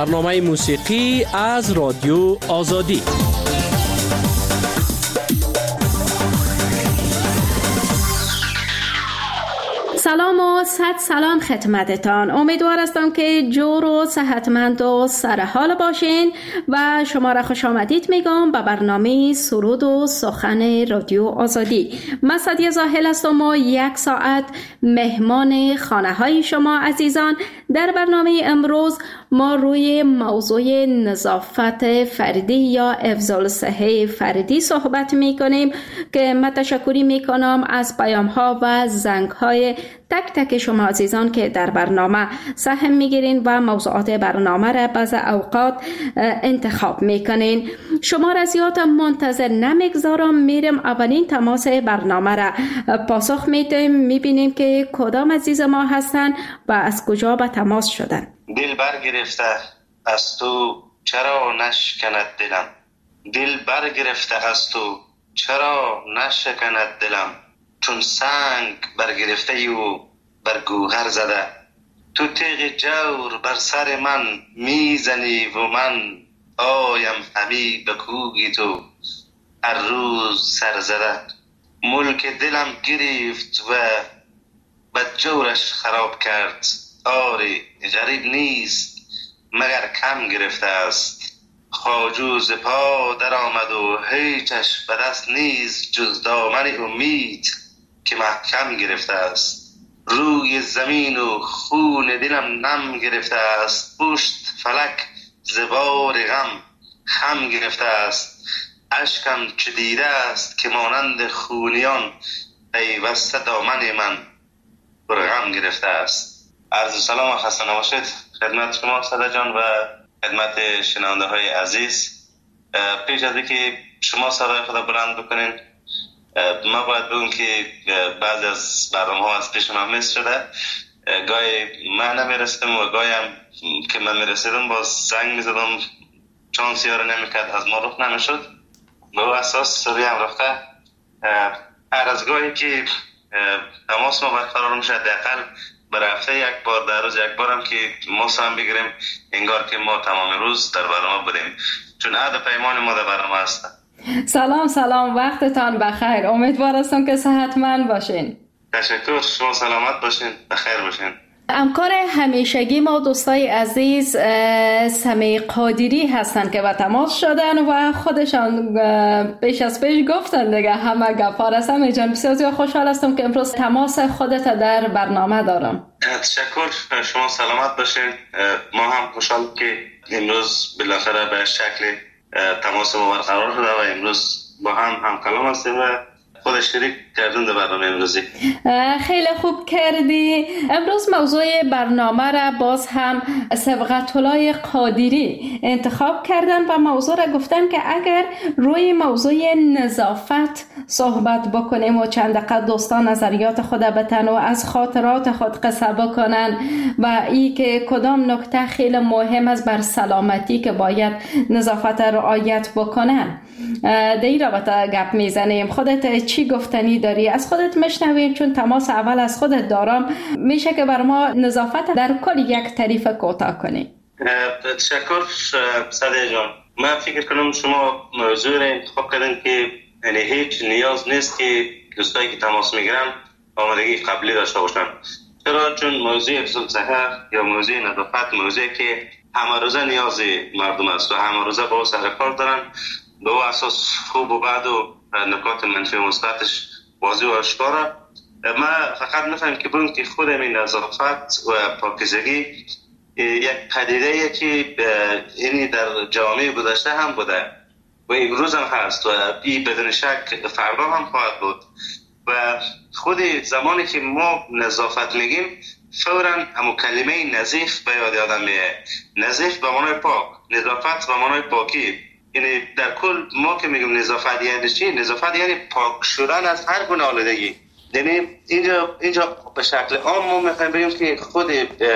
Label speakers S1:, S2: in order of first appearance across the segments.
S1: برنامه موسیقی از رادیو آزادی.
S2: سلام و صد سلام خدمتتان. امیدوار هستم که جور و صحتمند و سرحال باشین و شما را خوش آمدید میگم به برنامه سرود و سخن رادیو آزادی. من سعدیه زاهل هستم و 1 ساعت مهمان خانه های شما عزیزان. در برنامه امروز ما روی موضوع نظافت فردی یا افضال صحه فردی صحبت میکنیم که من تشکری میکنم از پیام ها و زنگ های تک تک شما عزیزان که در برنامه سهم میگیرین و موضوعات برنامه را بعض اوقات انتخاب میکنین. شما را زیاد منتظر نمیگذارم، میرم اولین تماس برنامه را پاسخ میدیم، میبینیم که کدام عزیز ما هستن و از کجا به تماس شدن.
S3: دل برگرفته از تو چرا نشکند دلم، دل برگرفته از تو چرا نشکند دلم، چون سنگ برگرفته و بر گوهر زده، تو تیغ جور بر سر من میزنی و من آیم همی به کوی تو هر روز سر زده. ملک دلم گرفت و بد جورش خراب کرد، آری غریب نیست مگر کم گرفته است. خواجو ز پا در آمد و هیچش به دست نیست جز دامن امید که محکم گرفته است. روی زمین و خون دلم نم گرفته است، پشت فلک ز بار غم خم گرفته است. اشکم چه دیده است که مانند خونیان پیوسته دامن من پر غم گرفته است. عرض سلام و خسته نباشید خدمت شما صدا جان و خدمت شنونده های عزیز. پیش از اینکه شما صدای خود بلند بکنین ما باید بگم که بعضی از برنامه ها از پیش من مس شده، گاهی من نمیرسیدم و گاهی هم که من میرسیدم باز زنگ میزدم چانسی ها رو نمیکرد، از ما رخ نمیشد. به او اساس سوری هم رفته هر از گاهی که تماس ما برقرار میشه دقیقا برای هفته 1 بار در روز 1 بار هم که ماس هم بگیریم انگار که ما تمام روز در برنامه بودیم، چون عهد پیمان ما در برنامه هست.
S2: سلام وقتتان بخیر. امیدوار هستم که صحتمند باشین.
S3: تشکر، شما سلامت باشین، بخیر باشین.
S2: همکار همیشگی ما دوستای عزیز سمیع قادری هستن که به تماس شدن و خودشان پیش از پیش گفتن دیگه همه گپا را. سمیع جان بسیار خوشحال هستم که امروز تماس خودت در برنامه دارم.
S3: تشکر، شما سلامت باشین. ما هم خوشحال که امروز بالاخره به شکل تماس ما برقرار شده و امروز با هم کلام هستیم و خود شریک کردن در برنامه امروزی.
S2: خیلی خوب کردی. امروز موضوع برنامه را باز هم صبغت الله قادری انتخاب کردن و موضوع را گفتن که اگر روی موضوع نظافت صحبت بکنیم و چند دقیقه دوستان نظریات خود بتن و از خاطرات خود قصه بکنن و ای که کدام نکته خیلی مهم است بر سلامتی که باید نظافت رعایت بکنن، در این رابطه گپ میزنیم. خودت چی گفتنی داری؟ از خودت میشنویم چون تماس اول از خودت دارم. میشه که بر ما نظافت در کل یک تعریف کوتاه کنی؟
S3: تشکر سعدیه جان. من فکر کنم شما موضوع را انتخاب کردن که یعنی هیچ نیاز نیست که دوستایی که تماس میگیرن آمادگی قبلی داشته باشن. چرا؟ چون موضوع افضال صحه یا موضوع نظافت موضوعی که همه روزه نیاز مردم است و همه روزه با سر کار دارن. به او اساس خوب و بد و نکات منفی و مثبتش واضح و آشکاره. من فقط می‌فهمم که بگم که خود این نظافت و پاکیزگی یک پدیده‌ایه که یعنی در جامعه گذشته هم بوده و امروز هم هست و این بدون شک فردا هم خواهد بود. و خود زمانی که ما نظافت میگیم فوراً همون کلمه نظیف به یاد آدم میاد. نظیف به معنای پاک، نظافت به معنای پاکی. یعنی در کل ما که میگیم نظافت یعنی چی؟ نظافت یعنی پاک شدن از هر گونه آلودگی. یعنی اینجا به شکل عام ما میخوایم بگیم که خود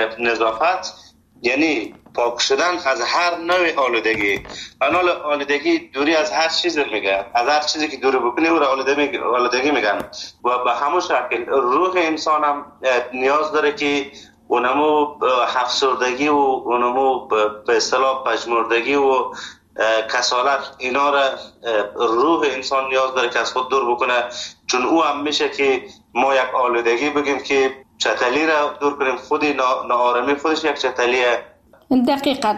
S3: نظافت یعنی پاک شدن از هر نوع آلودگی. آلودگی دوری از هر چیز میگه، از هر چیزی که دوری بکنی او را آلودگی میگن. و به همون شکل روح انسان هم نیاز داره که اونمو افسردگی و اونمو به اصطلاح پژمردگی و کسالت، اینا را روح انسان نیاز داره که از خود دور بکنه. چون او هم میشه که ما یک آلودگی بگیم که چتلی را دور کنیم، خود ناآرامی خودش یک چتلیه.
S2: دقیقاً.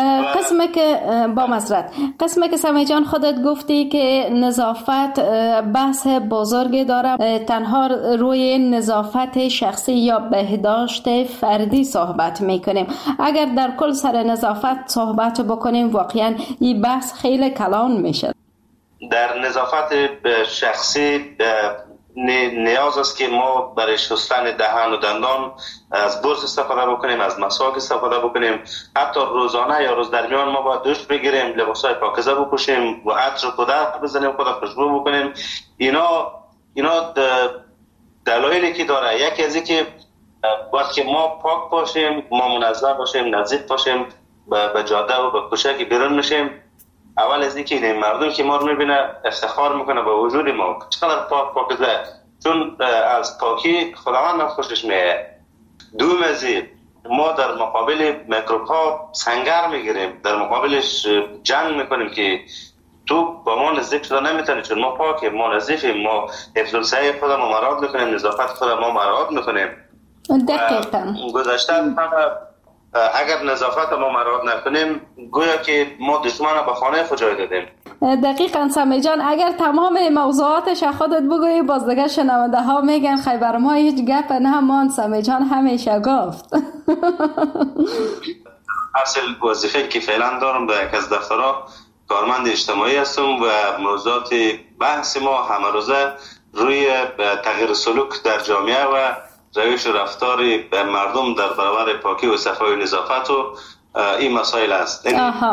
S2: قسمه که سمی جان خودت گفتی که نظافت بحث بزرگی داره، تنها روی نظافت شخصی یا بهداشت فردی صحبت میکنیم. اگر در کل سر نظافت صحبت بکنیم واقعاً این بحث خیلی کلان میشه.
S3: در نظافت شخصی نیاز است که ما برای شستن دهان و دندان از برس استفاده بکنیم، از مسواک استفاده بکنیم، حتی روزانه یا روز درمیان ما باید دوش بگیریم، لباسای پاکیزه بپوشیم و عطر پودر بزنیم، خود خوشبو بکنیم. اینا دلایلی که داره. یکی از این که وقتی ما پاک باشیم، ما منظم باشیم، نظیف باشیم، به جاده و به کوچه که بیرون میشیم، اول از اینکه مردم که ما رو میبینه افتخار میکنه به وجود ما چقدر پاکیزه، چون از پاکی خداوند خوشش میاد. دوم از ما در مقابل میکروب ها سنگر میگیریم، در مقابلش جنگ میکنیم که تو با ما نزدیک شده نمیتونی، چون ما پاکیم، ما نظیفیم، ما حفظ الصحه خود ما مراعات میکنیم، نظافت خود ما مراعات میکنیم.
S2: دقیقاً.
S3: گذشته اگر نظافت ما مراعات نکنیم گویا که ما دشمن به خانه خود جای دادیم.
S2: دقیقاً سمی جان، اگر تمام موضوعاتش خودت بگویی باز دیگه شنونده ها میگن خیبر ما هیچ گپ نه ماند، سمی جان همیشه گفت.
S3: اصل وظیفه که فعلا دارم در یک از دفترها کارمند اجتماعی هستم و موضوعات بحث ما همه روزه روی تغییر سلوک در جامعه و روش و رفتار مردم در برابر پاکی و صفای و نظافت و این مسائل است.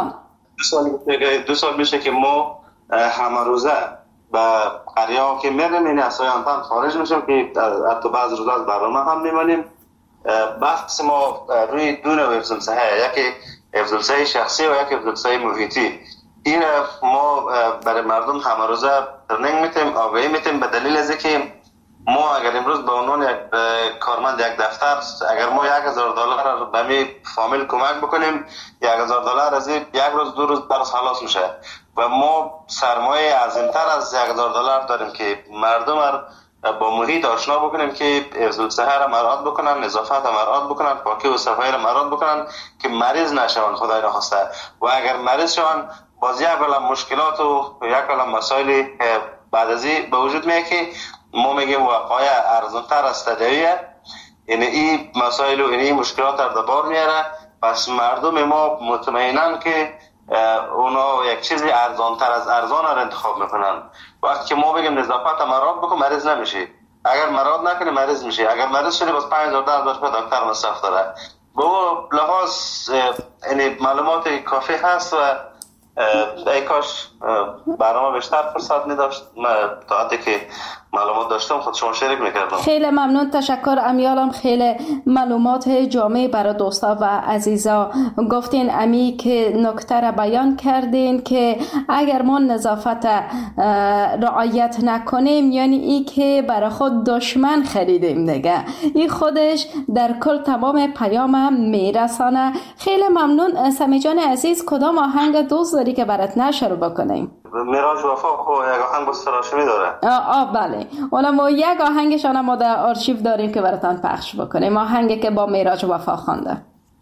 S3: دو سال میشه که ما همه روزه به قریه ها که میریم، این اصلا خارج میشم که حتی بعض روزا از برنامه هم میمانیم. بحث ما روی دو نوع حفظ الصحه، یکی حفظ الصحه شخصی و یکی حفظ الصحه محیطی. این ما برای مردم همه روزه ترنینگ میتیم، آگاهی میتیم، به دلیل از اینکه ما اگر امروز به عنوان یک کارمند یک دفتر اگر ما $1,000 به می فامیل کمک بکنیم، $1,000 از یک روز دو روز درس خلاص میشه و ما سرمایه عظیمتر از $1,000 داریم که مردم با محیط آشنا بکنیم که حفظ الصحه را مراعات بکنن، نظافت را مراعات بکنن، پاکی و صفایی را مراعات بکنن که مریض نشون خدای نخواسته. و اگر مریض شون باز یک عالم مشکلات و یک عالم مسائل بعد از این به وجود میاد که ما میگیم وقایع ارزانتر از تداویه. یعنی این مسائل و این مشکلات را بار میاره، پس مردم ما مطمئنن که اونا یک چیزی ارزانتر از ارزان را انتخاب میکنن. وقتی که ما بگیم نظافت مراعات بکن مریض نمیشه، اگر مراعات نکنه مریض میشه، اگر مریض شده بس $5,000 دکتر مصرف داره. با لحاظ یعنی معلومات کافی هست و ای کاش برنامه بیشتر فرصت می‌داشت، تا حدی که معلومات داشتم خود شما شریک میکردم.
S2: خیلی ممنون، تشکر امیالم. خیلی معلومات جامع برای دوستا و عزیزا گفتین. امی که نکته را بیان کردین که اگر ما نظافت رعایت نکنیم یعنی ای که برای خود دشمن خریدیم دیگه. این خودش در کل تمام پیام هم میرسانه. خیلی ممنون سمی جان عزیز. کدام آهنگ دوست داری که برات نشر بکنیم؟
S3: میراج وفا یک آهنگ بس تراشمی داره.
S2: بله، اونم ما یک آهنگشان ما در آرشیو داریم که براتان پخش بکنیم، آهنگی که با میراج وفا خوانده.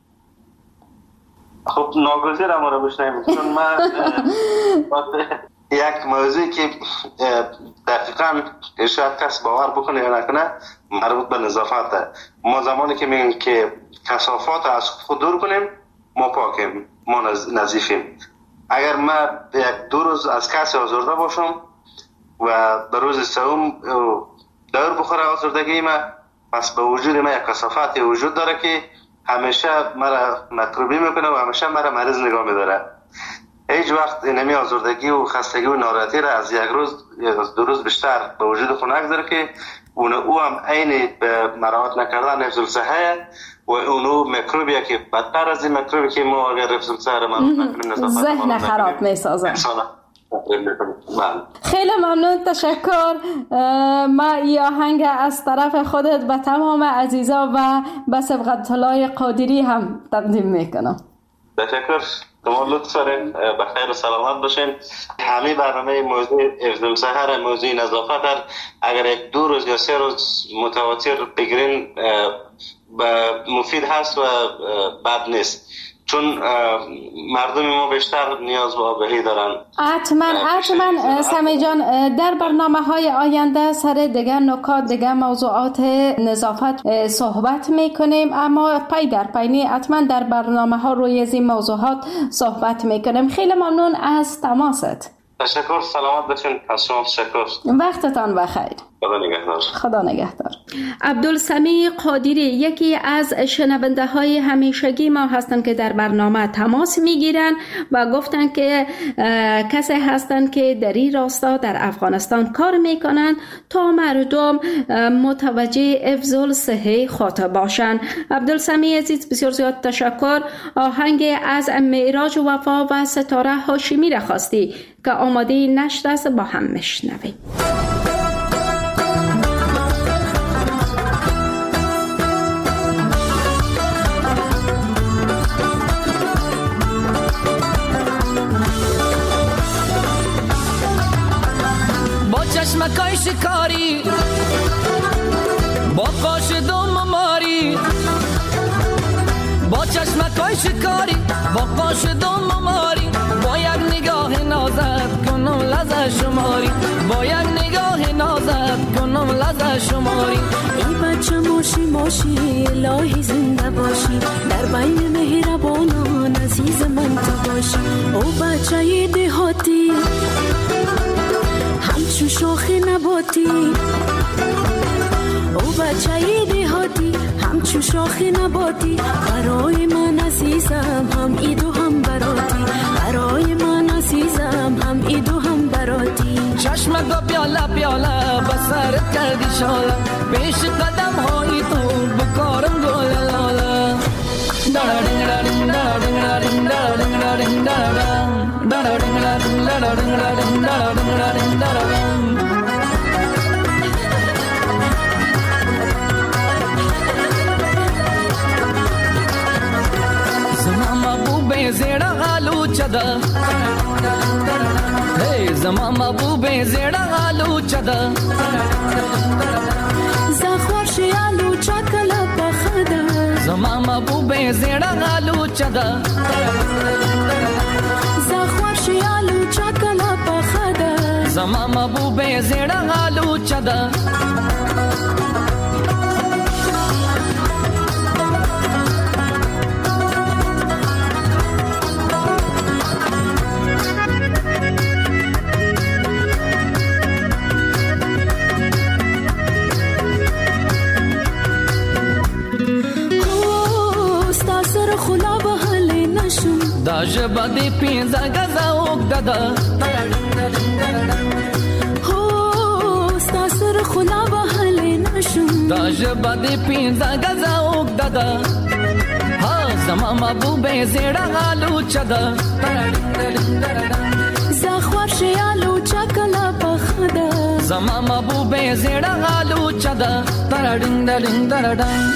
S3: خب ناگزیر ما رو بشنویم، چون من یک موضوعی که دقیقاً شاید کس باور بکنه یا نکنه مربوط به نظافته. ما زمانی که میگیم که کثافات از خود دور کنیم ما پاکیم، ما نظیفیم. اگر من یک دو روز از کسی آزرده باشم و به روز سوم دور بخوره آزردگی ما، پس به وجود ما یک کثافتی وجود داره که همیشه مرا مکروبی میکنه و همیشه مرا مریض نگاه میداره. هیچ وقت اینمی آزردگی و خستگی و ناراحتی را از یک روز یا از دو روز بیشتر به وجود خود نگذاره که او هم عین به مراعات نکردن حفظ الصحه و اونو میکروبیه که بدتر از این میکروبی که ما اگر حفظ الصحه را مراعات نکنیم
S2: ذهن خراب میسازه. خیلی ممنون، تشکر. ما این آهنگ از طرف خودت به تمام عزیزا و به سبقت الله قادری هم تقدیم میکنم.
S3: تشکر. شما لطف دارین، بخیر و سلامت باشین. همه برنامه موضوع حفظ الصحه، موضوع نظافت اگر 2 روز یا 3 روز متواتر بگیرین مفید هست و بد نیست، چون مردم ما بیشتر نیاز به آگاهی دارن.
S2: حتما سمی جان، در برنامه‌های آینده سر دیگه نکات، دیگه موضوعات نظافت صحبت میکنیم، اما پی در پی حتما در برنامه‌ها روی این موضوعات صحبت میکنیم. خیلی ممنون از تماست.
S3: تشکر. سلامت باشین. از شما تشکر.
S2: وقتتان بخیر.
S3: خدا نگهدار.
S2: عبدالسمیع قادری یکی از شنونده های همیشگی ما هستند که در برنامه تماس میگیرن و گفتن که کسی هستند که در این راستا در افغانستان کار میکنن تا مردم متوجه حفظ الصحه خود باشن. عبدالسمیع عزیز بسیار زیاد تشکر. آهنگ از معراج وفا و ستاره هاشمی را خواستی که آماده نشده است، با هم میشنویم.
S4: چشمکای شکاری با قاش دوم ماری، با چشمکای شکاری با قاش دوم ماری، با یک نگاه نازت کنم لذت شماری، با یک نگاه نازت کنم لذت شماری.
S5: ای بچه ماشی الهی زنده باشی، در بین مهربانان عزیز من تو باشی. او بچه دهاتی همچون شاخ نباتی، او بچه دهاتی همچون شاخ نباتی، برای من عزیزم هم ایدو هم براتی، برای من عزیزم هم ایدو هم براتی.
S4: چشمت با پیاله بسرت کردی شاله، پیش قدم های تو بکارم گل لاله. زمان محبوب زیرا آلو چدا، زمان محبوب زیرا آلو چدا،
S5: زخوار شی آلو چکلا بخدا،
S4: زمان محبوب زیرا آلو چدا،
S5: زخوار شی آلو چکلا بخدا،
S4: زمان محبوب زیرا آلو چدا. داج بدی پینزا گزا اوک دادا،
S5: هو ستاسر خلا با حل نشم،
S4: داج بدی پینزا گزا اوک دادا، ها زمان محبوب زیرا آلو چدا،
S5: زخوار شی آلو چکلا بخدا،
S4: زمان محبوب زیرا آلو چدا. تردین دردین دردن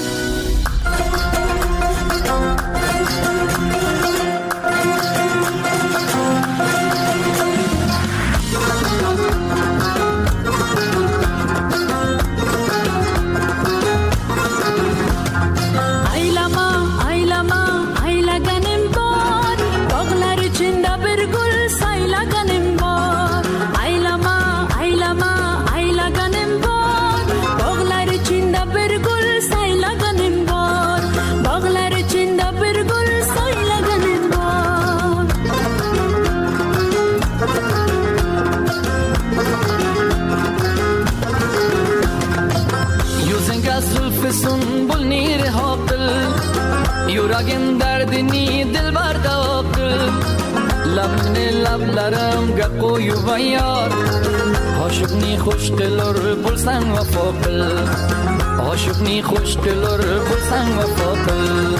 S4: سنبول نیر حاقل، یوراگم دردنی دل برداقل، لبنی لبلرم گقوی و یار، عاشقنی خوش دلر بلسن و فاقل، عاشق نی خوش دلر پرسنگ و فاقل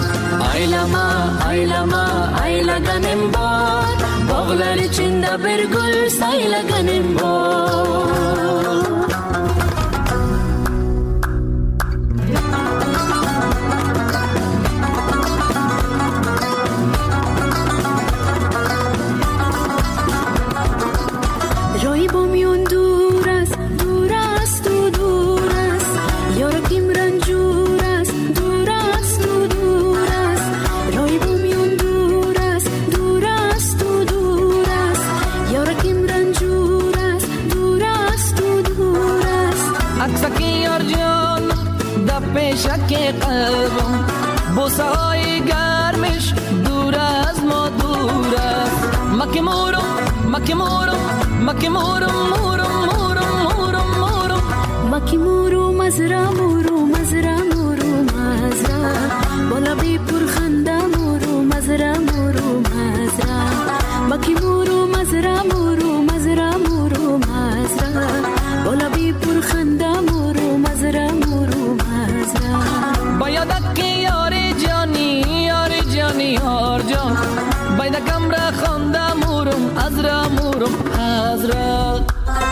S4: ایلگنم بار باغلر چنده برگل سایلگنم بار
S5: رای بامیون دور است و دور است یارکیم رنجور است دور است و دور است رای بامیون دور است و دور است یارکیم رنجور است دور است و دور است
S4: عکسکی یار جان در پیشک قلبم بوسه های گرمش دور از ما دور است مکی
S5: مورو مزرا بالا بی پر خنده مورو مزرا مکی مورو مزرا بالا بی پر خنده مورو مزرا
S4: باید که یار جانی یار جان باید کم را خونده مورم از را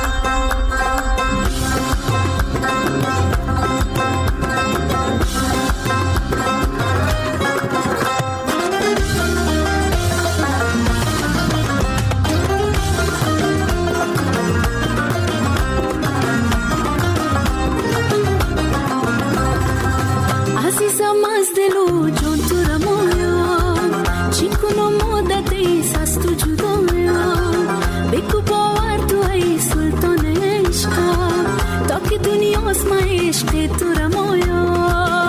S5: عزیزم از دل و جان تو رمایم چی کنم مدتی از تو جدایم بگو باور تو ای سلطان عشقم تا که دنیاست من عشق تو رمایم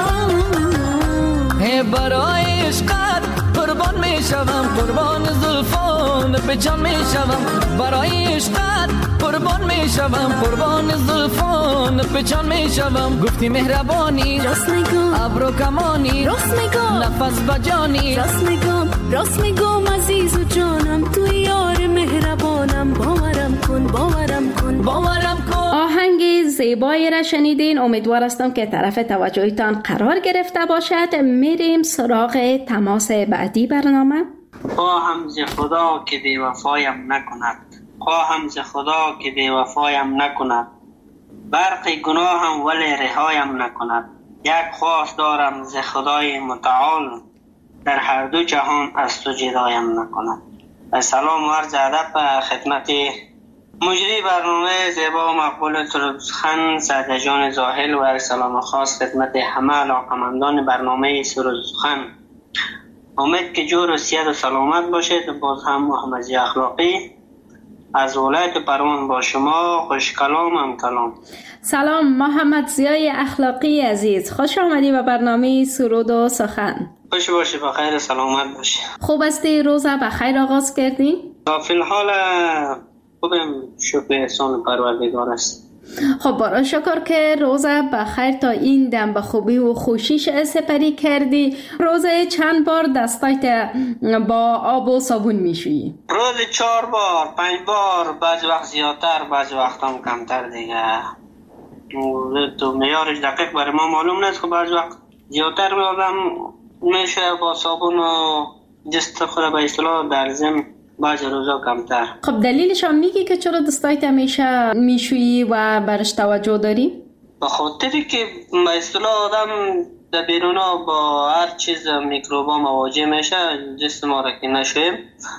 S4: برای عشقت قربان می شوم قربان زلفان بجان می شوم برای عشقت قربان می شوم قربان زلفان بجان می شوم گفتی مهربانی
S5: راست میگم
S4: ابرو کمانی
S5: راست میگم
S4: نفس بجانی
S5: راست میگم عزیز و جانم تو یار مهربانم باورم کن
S2: آهنگ زیبایی را شنیدین. امیدوار هستم که طرف توجهتان قرار گرفته باشد. میریم سراغ تماس بعدی برنامه.
S6: خواهم ز خدا که بی‌وفایم نکند برق گناهم ولی رهایم نکند یک خواست دارم ز خدای متعال در هر دو جهان از تو جدایم نکند. سلام و عرض ادب خدمت مجری برنامه زیبا و مقبول سرودسخن سعد جان زاهل و سلام خاص خدمت همه علاقمندان برنامه سرودسخن. امید که جور و صحت و سلامت باشید. باز هم محمد اخلاقی از ولایت پروان با شما. خوش کلام.
S2: سلام محمد ضیای اخلاقی عزیز، خوش آمدی به برنامه سرود و سخن.
S6: خوش باشی، بخیر سلامت باشی.
S2: خوب استی؟ روزه بخیر آغاز کردی؟
S6: فی الحال خوبم، شکر احسان پروردگار است.
S2: خب برای شکر که روزه بخیر تا این دم به خوبی و خوشیش سپری کردی. روزه چند بار دستایت با آب و صابون میشویی؟
S6: روز 4 بار 5 بار، بعض وقت زیادتر بعض وقت هم کمتر دیگه. تو میارش دقیق برای ما معلوم نیست، خب بعض وقت زیادتر میشه با صابون و دست خود به اصطلاح در ضمن، بعض روزا کمتر.
S2: خب دلیلش هم میگی که چرا دستایت همیشه میشویی و برش توجه داری؟
S6: به خاطری که به اصطلاح آدم در بیرونا با هر چیز میکروبا مواجه میشه، جسم ما را که نشویم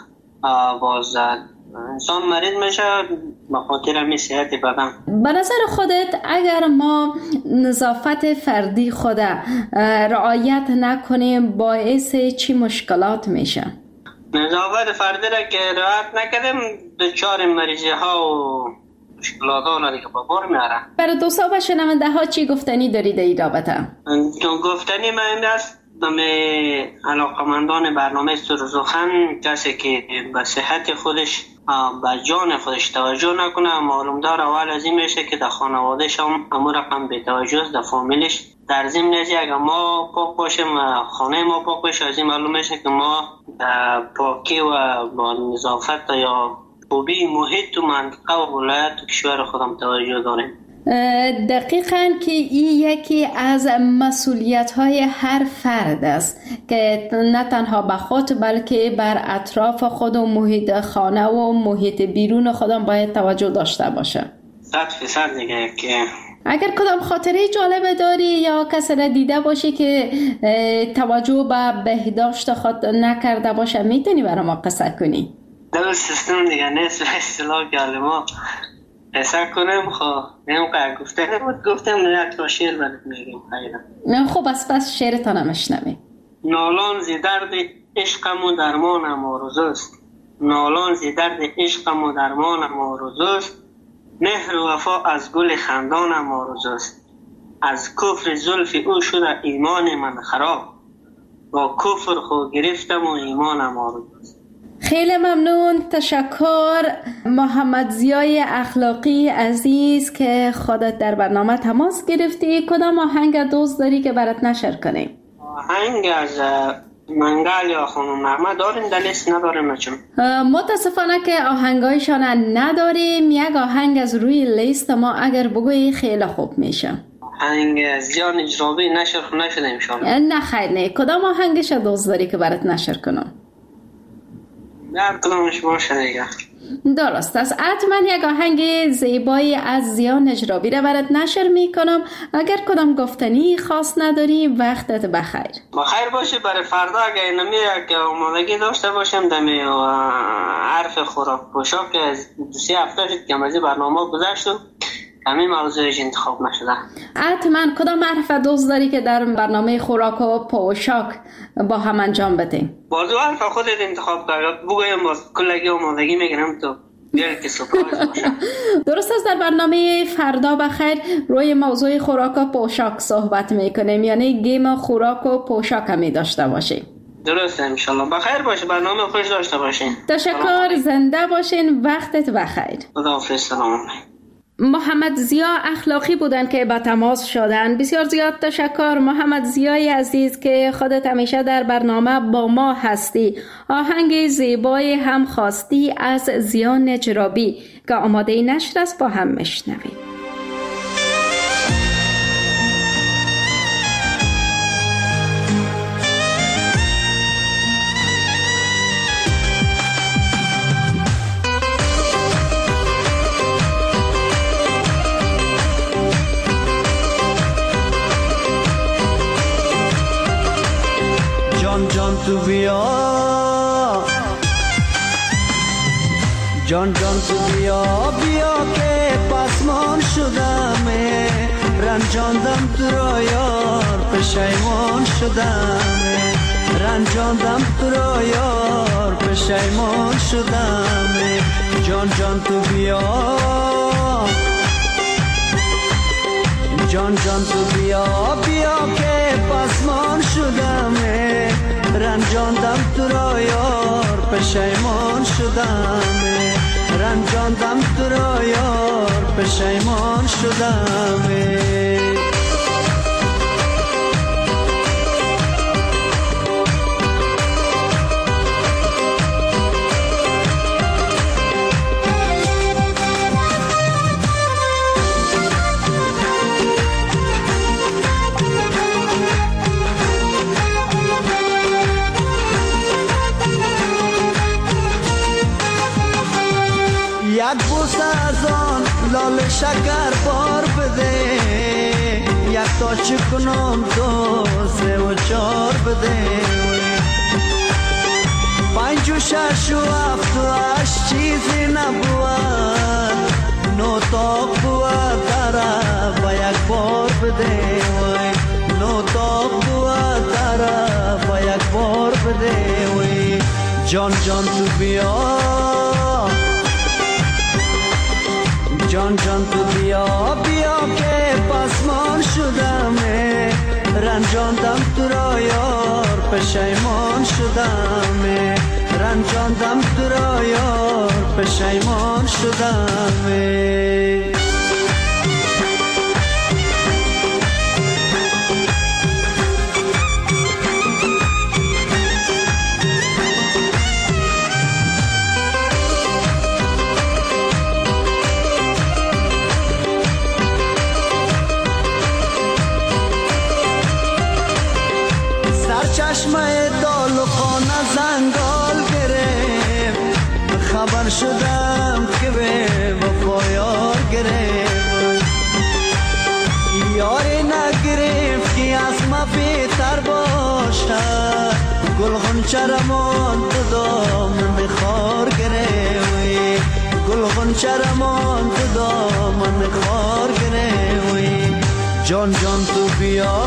S6: باز انسان مریض میشه، به خاطر همین صحت بدن.
S2: به نظر خودت اگر ما نظافت فردی خود رعایت نکنیم باعث چی مشکلات میشه؟
S6: نظافت فردی را که رعایت نکردیم دچار مریضی ها و مشکلات ها دیگه با بار میاره.
S2: برای دوستان و شنونده ها چی گفتنی داری در این رابطه؟
S6: گفتنی من این است به علاقمندان برنامه سرودسخن، کسی که به صحت خودش به جان خودش توجه نکنه، معلوم دار اول از این میشه که در خانوادهش هم همون رقم به توجه است، در فامیلش. در ضمن از اگر ما پاک باشیم، خانه ما پاک باشه، از این معلوم میشه که ما پاکی و با نظافت یا خوبی محیط و منطقه و ولایت و کشور خودم توجه داریم.
S2: دقیقاً که این یکی از مسئولیت‌های هر فرد است که نه تنها به خود بلکه بر اطراف خود و محیط خانه و محیط بیرون خودم باید توجه داشته باشه.
S6: 100% دیگه. که
S2: اگر کدام خاطره جالب داری یا کسی را دیده باشی که توجه به بهداشت خود نکرده باشه میتونی برای ما قصه کنی؟
S6: در سیستم دیگه نیست به اصطلاح کلمه قصه کنم. خب نمی‌کنم گفتم یک تا شعر برات میگم. خیلی
S2: خب پس شعرتان میشنویم.
S6: نالان زی درد عشقم و درمانم آرزوست، نالان زی درد عشقم و درمانم آرزوست، مهر و وفا از گل خندانم آرزوست، از کفر زلف او شده ایمان من خراب، با کفر خود گرفتم و ایمانم آرزوست.
S2: خیلی ممنون، تشکر محمد ضیای اخلاقی عزیز که خودت در برنامه تماس گرفتی. کدام آهنگ دوست داری که برات نشر کنیم؟
S6: آهنگ از منگل یا خانم نغمه داریم، در لیست نداریم. چون
S2: متاسفانه که آهنگایشان نداریم. یک آهنگ از روی لیست ما اگر بگویی خیلی خوب میشه.
S6: آهنگ زیان اجرابی نشر نشده انشالله.
S2: نه خیر نه. کدام آهنگش دوست داری که برات نشر کنم؟
S6: در کدامش باشه دیگه.
S2: درست است. حتما یک آهنگ زیبایی از زیان اجرابی را برات نشر میکنم. اگر کدام گفتنی خاص نداری وقتت بخیر.
S6: بخیر باشه. برای فردا اگر نمیره که آمادگی داشته باشم دمی عرف خوراک پوشاک که 2-3 هفته شد که از برنامه گذشتم همین موضوعش انتخاب نشده. حتما
S2: کدام عرف دوست داری که در برنامه خوراک و پوشاک با هم انجام بدیم؟
S6: بازو عرف خودت انتخاب کرد. بگویم باز کلگی آمادگی میگیرم تو بیار که سپاس باشه.
S2: درست است. در برنامه فردا بخیر روی موضوع خوراک و پوشاک صحبت میکنیم، یعنی گیم خوراک و پوشاک هم داشته باشیم.
S6: درسته انشالله. بخیر باشه. برنامه خوش داشته باشین.
S2: تشکر. زنده باشین. وقتت بخیر.
S6: خداحافظ. سلام.
S2: محمد ضیا اخلاقی بودن که با تماس شدن. بسیار زیاد تشکر محمد ضیای عزیز که خودت همیشه در برنامه با ما هستی. آهنگ زیبای هم خواستی از زیان اجرابی که آماده نشر است با هم میشنویم.
S7: جان تو بیا، جان تو بیا بیا که پسمان شدم، رنجاندم تو را یار پشیمان شدم، رنجاندم تو را یار پشیمان شدم. جان تو بیا، جان تو بیا بیا که پسمان شدم، رنجاندم تو را یار پشیمان شدم، رنجاندم تو را یار پشیمان شدم. یک بوسه از آن لال شکر بار بده، یک تا چکنم 2 3 و 4 بده، 5 و 6 و 7 و 8 چیزی نبود، 9 تا بود داره با یک بار بده، 9 تا بود داره با یک بار بده. جان تو بیا، جان تو بیا بیا که پسمان شدم، رنجاندم تو را یار پشیمان شدم، رنجاندم تو را یار پشیمان شدم. غنچرمان دادم میخوار گروی گل غنچرمان دادم میخوار گروی جان جان تو بیا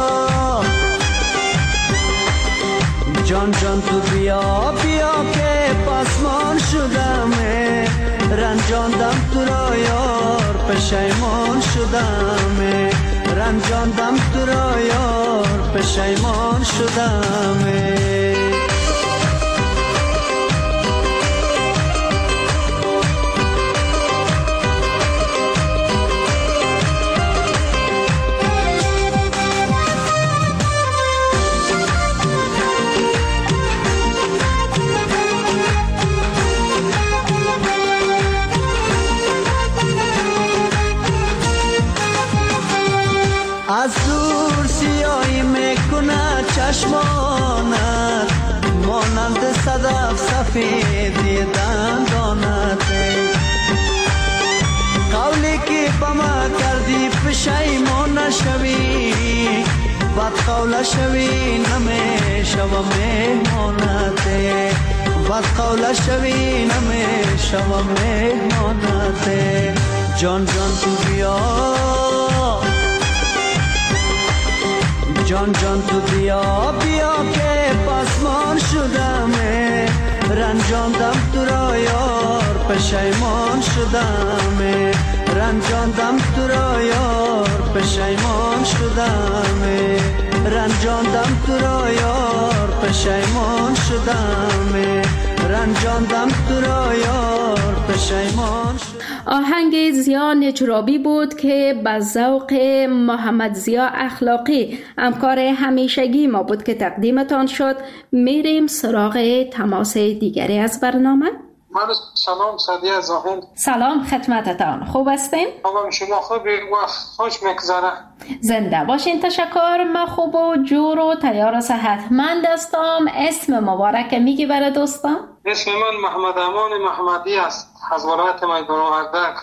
S7: جان جان تو بیا بیا که پسمان شدمه رنجاندم تو را یار پشیمان شدمه رنجاندم تو را یار پشیمان شدمه از دور سیاهی میکنه چشمانت مانند صدف سفیدی دندانت قولی که با ما کردی پشیمان نشوی بد قول شوی نمیشوم مهمانت بد قول شوی نمیشوم مهمانت جان جان تو بیا جان جان تو بیا بیا که پسمان شدمه رنجاندم تو را یار پشیمان شدمه رنجاندم تو را یار پشیمان شدمه رنجاندم تو را یار پشیمان شدمه رنجاندم تو را یار پشیمان شدمه.
S2: آهنگ زیا نجرابی بود که به ذوق محمد ضیا اخلاقی همکار همیشگی ما بود که تقدیمتان شد. میریم سراغ تماس دیگری از برنامه.
S8: سلام سعدیه زاهد.
S2: سلام خدمتتان، خوب هستین؟
S8: خوبم، شما خوبی؟ وقت خوش میگذره.
S2: زنده باشین. تشکر. من خوب و جور و تیار و صحتمند هستم. اسم مبارک میگی برای دوستان؟
S8: اسم من محمد امان محمدی است از ولایت میدان وردک.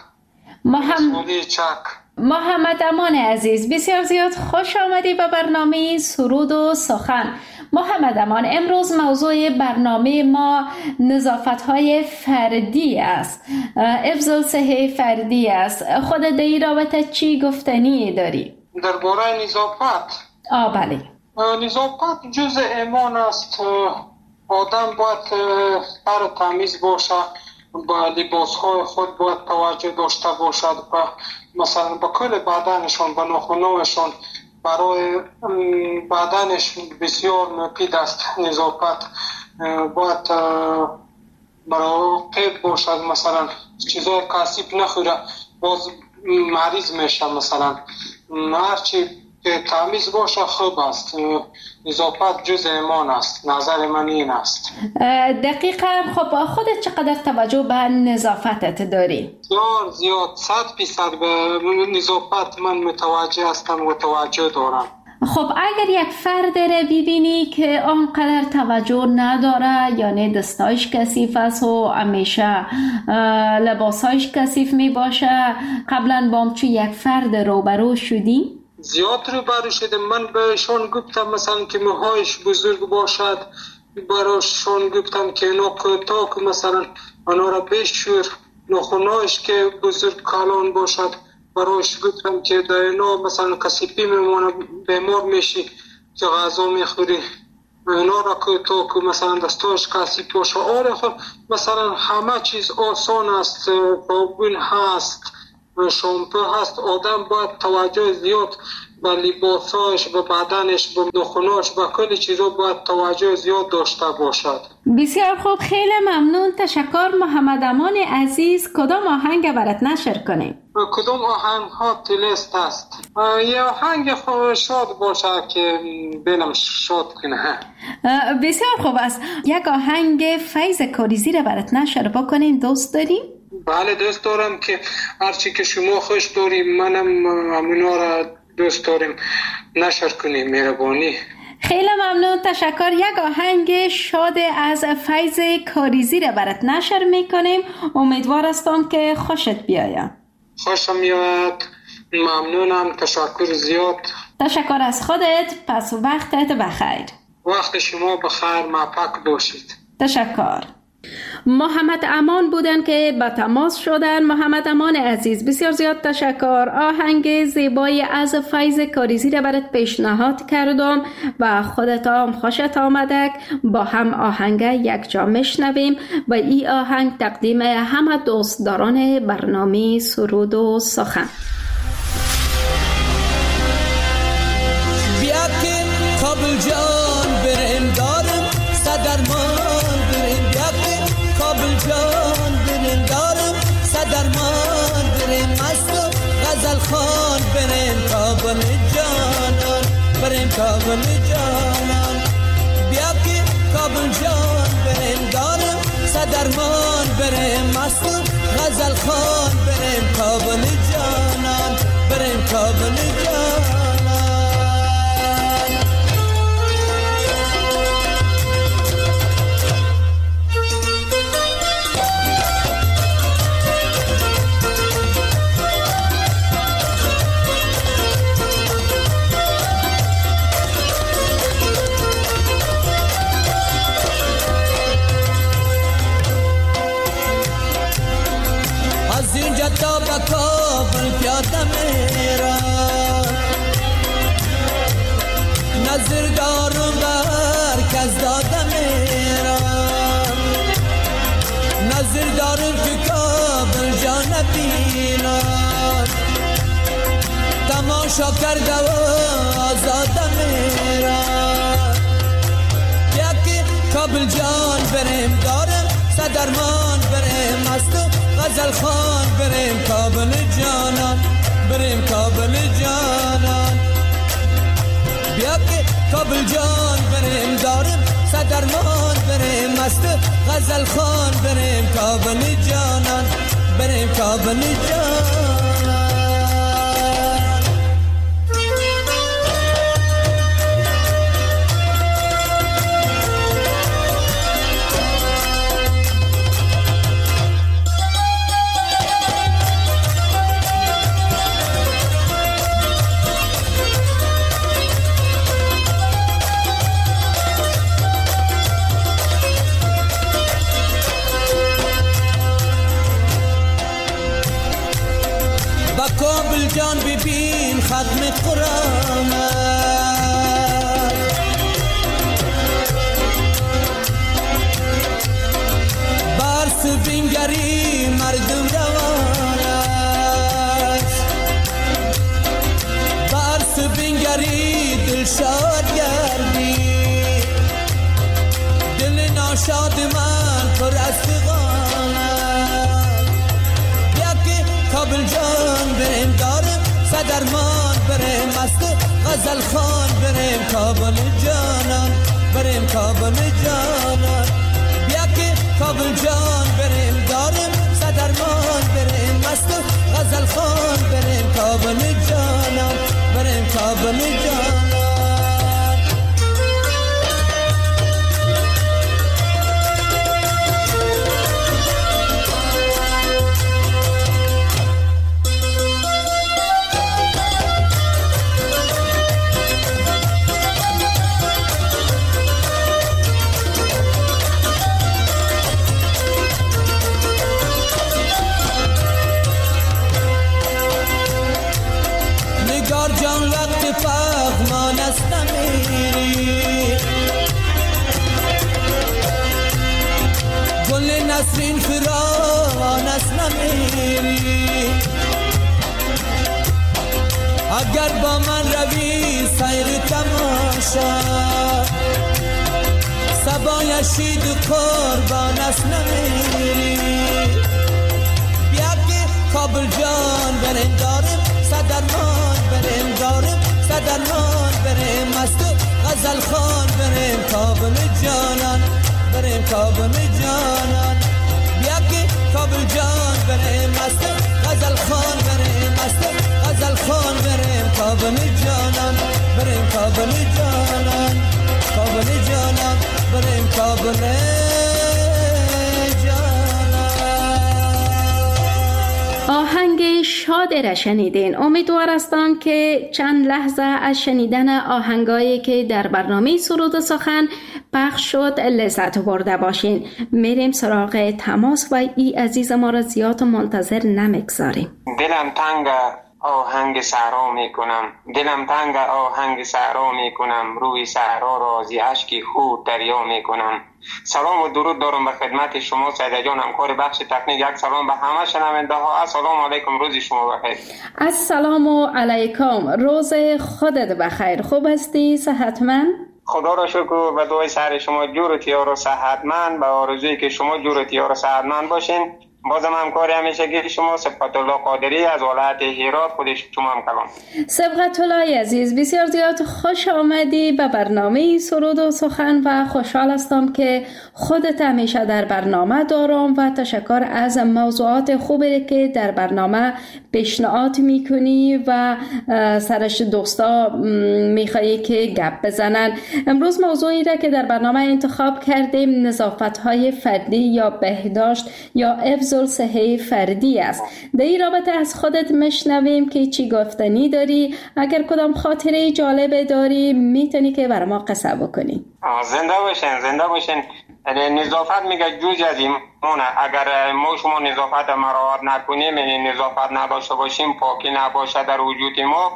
S2: محمد امان عزیز، بسیار زیاد خوش آمدی به برنامه سرود و سخن. محمد امان، امروز موضوع برنامه ما نظافت‌های فردی است، حفظ الصحه فردی است. خود در این رابطه چی گفتنی داری؟
S8: درباره نظافت؟
S2: بله.
S8: نظافت جزء ایمان است. آدم باید هر تمیز باشه، با لباسهای خود باید توجه داشته باشد، مثلا با کل بدنشون، با ناخن‌هاشون، برای بدنش بسیار مفید است. نظافت باید مراقب باشد، مثلا چیزای کثیف نخوره باز مریض میشه. مثلا هرچی که تمیز باشه خوب است. نظافت جز ایمان است. نظر من این است.
S2: دقیقا. خب خودت چقدر توجه به نظافتت داری؟
S8: زیاد 100% به نظافت من متوجه هستم و توجه دارم.
S2: خب اگر یک فرد را ببینی که آنقدر توجه نداره، یعنی دستایش کثیف است و همیشه لباسایش کثیف می باشه، قبلا با همچون یک فرد روبرو شدی؟
S8: زیاد روبرو شدم. من بهشون گفتم مثلا که موهایش بزرگ باشد، براشون گفتم که اینا کوتاه، که مثلا آنها را بشور، ناخنهایش که بزرگ کلان باشد، برایش گفتم که در اینا مثلا کثیفی میمونه، بیمار میشی که غذا میخوری، اینا را کوتاه که مثلا دستایش کثیف باشه. آره خب مثلا همه چیز آسان است. صابون هست، شامپو هست. آدم باید توجه زیاد به لباساش، به بدنش، به ناخناش، به کلی چیزا باید توجه زیاد داشته باشد.
S2: بسیار خوب، خیلی ممنون. تشکر محمد امان عزیز. کدام آهنگ برات نشر کنیم؟
S8: کدام آهنگ ها تلیست است؟ یه آهنگ شاد باشه که دلم شاد کنه.
S2: بسیار خوب است. یک آهنگ فیض کاریزی را برات نشر بکنیم، دوست داری؟
S8: بله دوست دارم، که هرچی که شما خوش داریم منم همینا را دوست داریم. نشر کنیم مهربانی.
S2: خیلی ممنون. تشکر. یک آهنگ شاد از فیض کاریزی را برات نشر میکنیم. امیدوار هستم که خوشت بیاید.
S8: خوشم میاد. ممنونم. تشکر زیاد.
S2: تشکر از خودت. پس وقتت بخیر.
S8: وقت شما بخیر، موفق باشید.
S2: تشکر. محمد امان بودن که به تماس شدن. محمد امان عزیز، بسیار زیاد تشکر. آهنگ زیبایی از فیض کاریزی را برات پیشنهاد کردم و خودت هم خوشت آمده. با هم آهنگ یک جا میشنویم و این آهنگ تقدیم همه دوستداران برنامه سرود و سخن.
S4: بیا که کابل جان بریم دارم صدرمان بریم، بیا که کابل جان بریم دارم صدرمان بریم، مست و غزل خان بریم کابل جانان، بریم کابل جانان. بیا که کابل جان بریم دارم صدرمان بریم، مست و غزل خان بریم کابل جانان، بریم کابل جانان. از اینجا تا به کابل پیاده میرم، نظر دارم بر کس داده میرم، نظر دارم که کابل جا نبینم، تماشا کرده و آزاده میرم. یکی کابل جان بریم دارم صدرمان بریم، مست غزل خان بریم کابل جانان، بریم کابل جانان. بیا که کابل جان بریم دارم صدرمان بریم، مست غزل خان بریم کابل جانان، بریم کابل جانان. کابل جان ببین ختم قرآن، برس بینگری مردم روان است، برس بینگری دل شاد گردی، دل ناشاد من پر از فغان است. بیا که کابل جان بریم دارم صدرمان بریم، مست غزل خان بریم کابل جانان، بریم کابل جانان. بیا که کابل جان بریم دارم صدرمان بریم، مست غزل خان بریم کابل جانان، بریم کابل جانان. جان وقت پغمان است نمیری، گل نسرین فراوان است نمیری، اگر با من روی سیر تماشا، صبای شید قربان است نمیری. بیا که کابل جان بریم دارم صدرمان بریم دارم صدرمان بریم، مست غزل خان بریم کابل جانان، بریم کابل جانان. بیا که کابل جان بریم، مست غزل خان بریم، مست غزل خان بریم کابل جانان، بریم کابل جانان، کابل جانان، بریم کابل جانان.
S2: آهنگ شاد را شنیدین. امیدوار هستم که چند لحظه از شنیدن آهنگایی که در برنامه سرود و سخن پخش شد لذت برده باشین. میریم سراغ تماس و ای عزیز ما را زیاد منتظر نمیگذاریم.
S9: دلم تنگ آهنگ صحرا میکنم، دلم تنگ آهنگ صحرا میکنم، روی صحرا را زی اشکی خود دریا میکنم. سلام و درود دارم به خدمت شما سیده جان، همکار بخش تکنیک. یک سلام به همه شنونده ها. السلام علیکم، روز شما بخیر.
S2: السلام علیکم، روز خودت بخیر. خوب هستی؟ صحتمند؟
S9: خدا را شکر. به دعای سر شما جور و تیار و صحتمند، به آرزویی که شما جور و تیار و صحتمند باشین. بازم همکاری همیشگی شما سبقت الله قادری از ولایت هرات، خود شما هم کلام.
S2: سبقت الله عزیز، بسیار زیاد خوش آمدی به برنامه سرود و سخن و خوشحال هستم که خودت همیشه در برنامه دارم و تشکر از موضوعات خوبی که در برنامه پیشنهاد میکنی و سرش دوستا میخوایی که گپ بزنن. امروز موضوعی را که در برنامه انتخاب کردیم نظافت های فردی یا بهداشت یا حفظ الصحه فردی است. در این رابطه از خودت مشنویم که چی گفتنی داری. اگر کدام خاطره جالب داری میتونی که برای ما قصه بکنی.
S9: زنده باشین، زنده باشین. نظافت میگه جزئی از ایمانه. اگر ما شما نظافت مراعات نکنیم، نظافت نداشته باشیم، پاکی نباشه در وجود ما،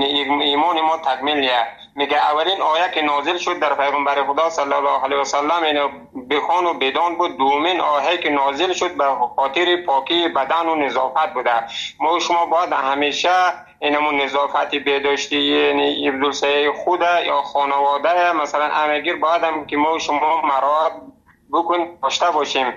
S9: ایمان ما تکمیلیه. میگه اولین آیه که نازل شد در پیغمبر خدا صلی الله علیه و سلم اینو بخوان و بدان بود. دومین آیه که نازل شد به خاطر پاکی بدن و نظافت بوده. ما شما باید همیشه اینمون نظافتی بداشتی، یعنی افضل خود یا خانواده مثلا همگیر باید هم که ما شما مراعات بکن داشته باشیم.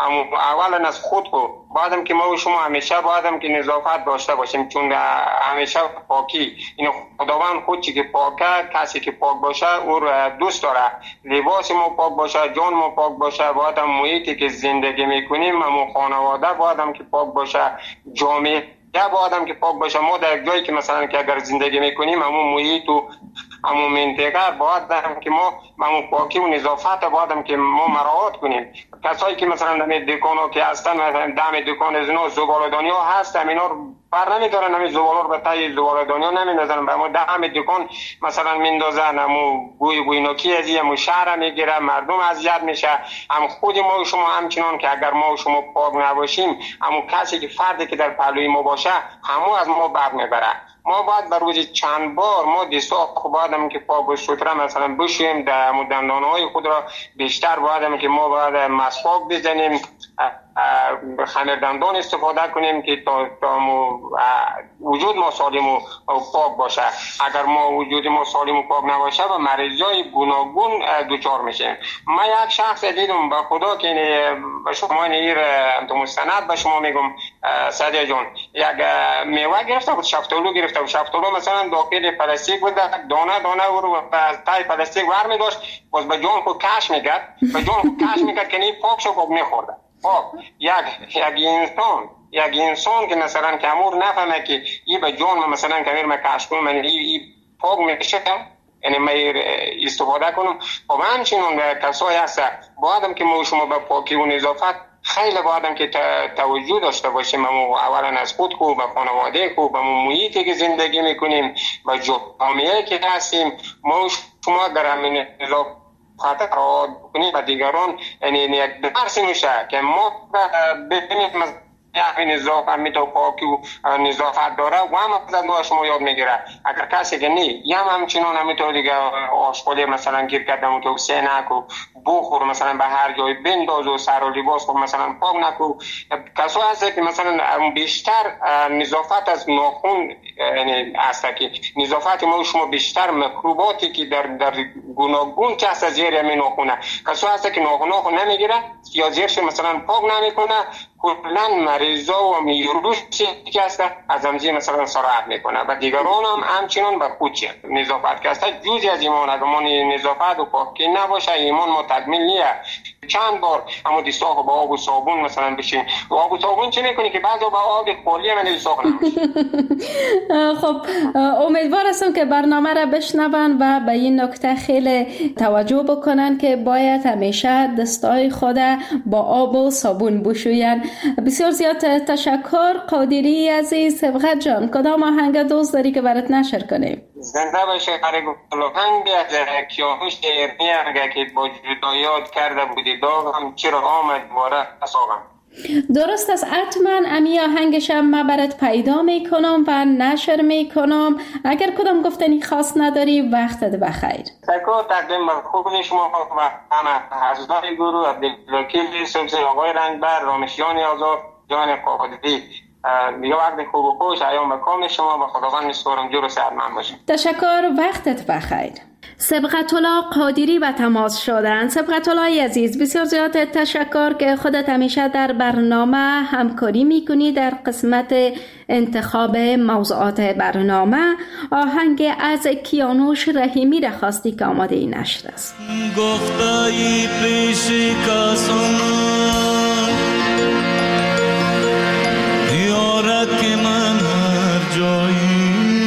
S9: اولا از خود کو بعدم که ما و شما همیشه بایدم که نظافت داشته باشیم، چون همیشه پاکی این خداوند خود چی که پاکه، کسی که پاک باشه او دوست داره. لباس ما پاک باشه، جان ما پاک باشه، بایدم محیطی که زندگی میکنیم همون خانواده بایدم که پاک باشه، جامعه یا با آدم که پاک باشه. ما در جایی که مثلا که اگر زندگی میکنیم همون محیط و همون منطقه باید که ما همون پاکی و نظافت باید که ما مراعات کنیم. کسایی که مثلا دم دکانو که هستن، مثلا دم دکان از اینا زباله‌دانی ها هست، اینا رو بر نمیدارن، همین زباله رو به تای زباله‌دانی ها نمیندازن، به ما دم دکان مثلا میندازن، همون بوی نوکی از این شهر میگیره، مردم اذیت میشه. هم خود ما و شما همچنان که اگر ما و شما پاک نباشیم، همون کسی که فردی که در پهلوی ما باشه همو از ما بر میبره. ما باید بر روزی چند بار ما دستا باید که پاک و سوتره مثلا بشویم، در دندانهای خود را بیشتر باید که ما باید مسواک بزنیم، خمیر دندان استفاده کنیم که تا وجود ما سالم و پاک باشه. اگر ما وجود ما سالم و پاک نباشه و مریضای گوناگون دچار میشیم. من یک شخص دیدم به خدا که به شما این مستند به شما میگم سعدی جان، یک میوه گرفته بود، شفتالو گرفته بود. شفتالو مثلا داخل پلاستیک بود، دانه دانه رو از تای پلاستیک ور می‌داشت، باز به جان خود کش میکرد، به جان خود کش میکرد که پاک شو خوب میخورده. یک انسان که مثلا که امور نفهمه که این به جان مثلا کمیر من کش کنم، من این پاک میشه، یعنی من استفاده کنم. و همچنین کسایی هست بایدم که ما شما به پاکی و نظافت خیلی بایدم که توجه داشته باشیم. اولا از خود کو، به خانواده کو، به محیطی که زندگی میکنیم، به جامعه که هستیم. ما شما در همین نظافت خاطر را بکنیم و دیگران، یعنی یک درس میشه که ما ببینیم یعنی نظافت میتو پاکی و نظافت داره و هم از شما یاد میگیره. اگر کسی که نی یا همچنان همیتو دیگه آشغالی مثلا گیر کرده همونطور سه نکو بخور، مثلا به هر جای بنداز و سر و لباس خود مثلا پاک نکو. کسا هست که مثلا بیشتر نظافت از ناخون یعنی هست که نظافت ما شما بیشتر میکروباتی که در گوناگون که هست زیر همین ناخونه. کسا هست که ناخونه خود نمیگیره یا زیرش مثلا پاک نمیکنه، کلاً مریضا و ویروسی که هست از همزی مثلا سرایت میکنه و دیگران هم همچنان به خودشه. نظافت که هست جزئی از ایمان. اگر ما نظافت و پاکی نباشه ایمان ما تکمیل نیه. چند بار اما دستاخو با آب و صابون مثلا بشیم. آب و صابون چه میکنی که بعضا با آب خالی من دستاخ نمیشه.
S2: خب امیدوار هستم که برنامه را بشنون و به این نکته خیلی توجه بکنن که باید همیشه دستای خود با آب و صابون بشوین. بسیار زیاد تشکر. قادری عزیز، سبقت جان، کدام آهنگ دوست داری که برات نشر کنیم؟
S9: زنده باشه قرگل. آهنگ از کیانوش ایرنی اگر که با جدا یاد کرده بودی داغم چرا آمد باره ساغم.
S2: درست است، حتما امی آهنگشم ما برات پیدا میکنم و نشر میکنم. اگر کدام گفتنی خاص نداری وقتت بخیر.
S9: تکو تقدیم خوب شما و همه حضرت گروه عبدالوکیل سلسله آقای رنگبر رامشیان آزاد جان قادری. یا وقت خوب و خوش ایام بکام شما و خداوند میسپارم جور و سرمند باشیم.
S2: تشکر، وقتت بخیر. سبقت الله قادری و تماس شدن. سبقت الله عزیز، بسیار زیاد تشکر که خودت همیشه در برنامه همکاری میکنی در قسمت انتخاب موضوعات برنامه. آهنگ از کیانوش رحیمی را خواستی که آماده ای نشر است.
S7: گفتایی پیش کسان یارد که من هر جایی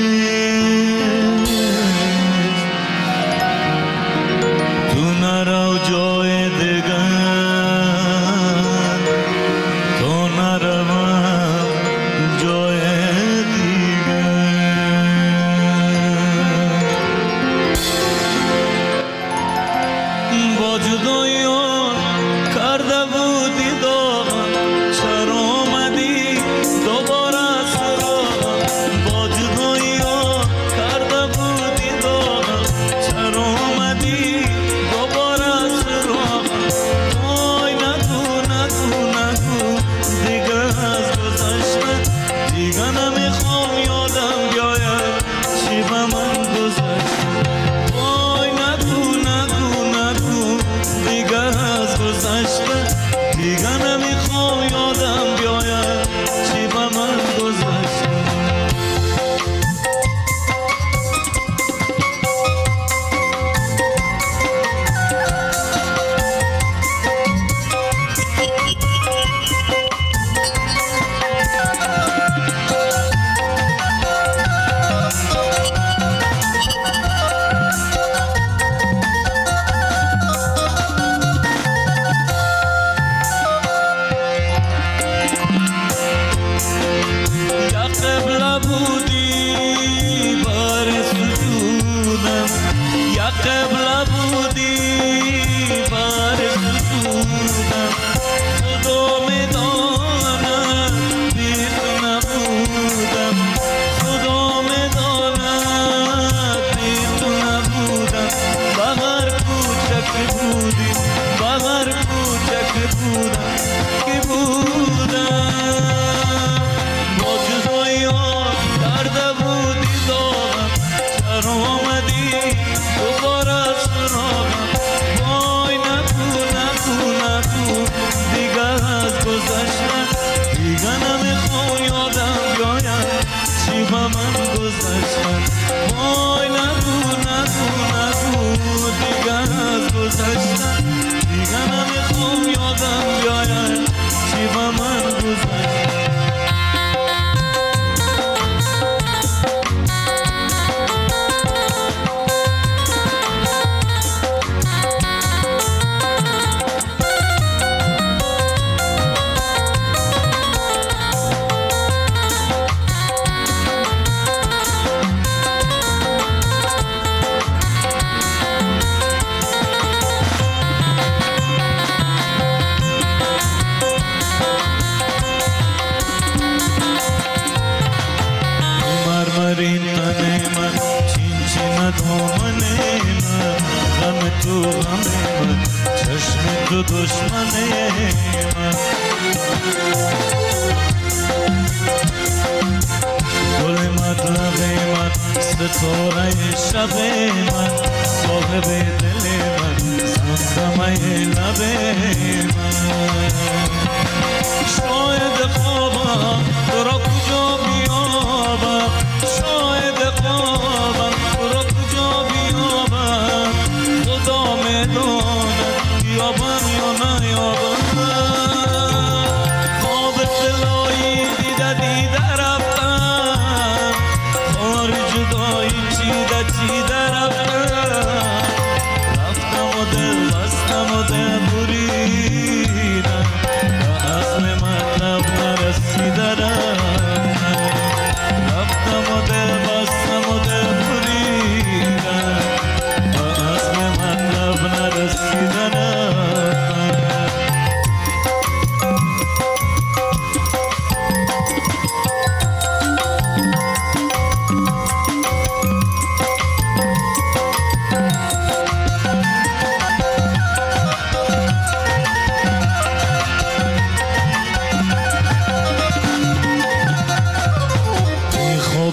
S7: جای دیگر تو نروم جای دیگر با جدایی کرده بودی داغم چرا آمدی دوباره سراغم. با جدایی کرده بودی داغم چرا آمدی دیگه نمیخوام یادم بیاید چی به من گذشته. وای نگو دیگه از گذشته. دیگه نمیخوام یادم بیاید چی به من گذشته.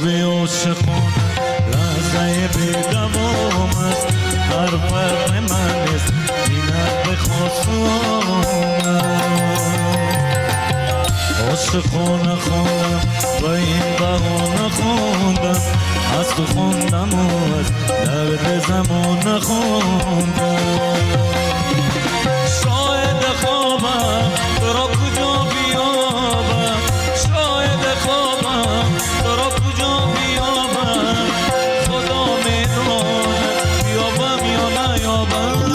S7: عاشقان رضای بیدوام است هر فرق من است اینت بخواستم عاشقانه خواندم و این بهانه خواندم از تو خواندم و از درد زمان خواندم شاید خوابم تو را کجا بیابم شاید خوابم تو را کجا بیابم خدا میداند بیابم یا نیابم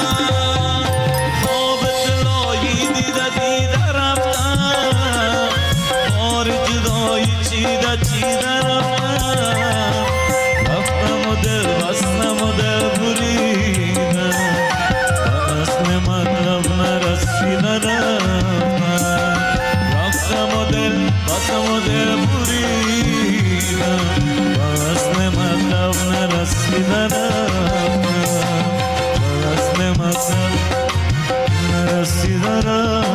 S7: خواب طلایی دیده رفتم بار جدایی چیده رفتم رفتم و دل بستم و دل بریدم و اصل مطلب نرسیدم رفتم و دل بستم و دل بریدم و اصل مطلب نرسیدم و اصل مطلب نرسیدم.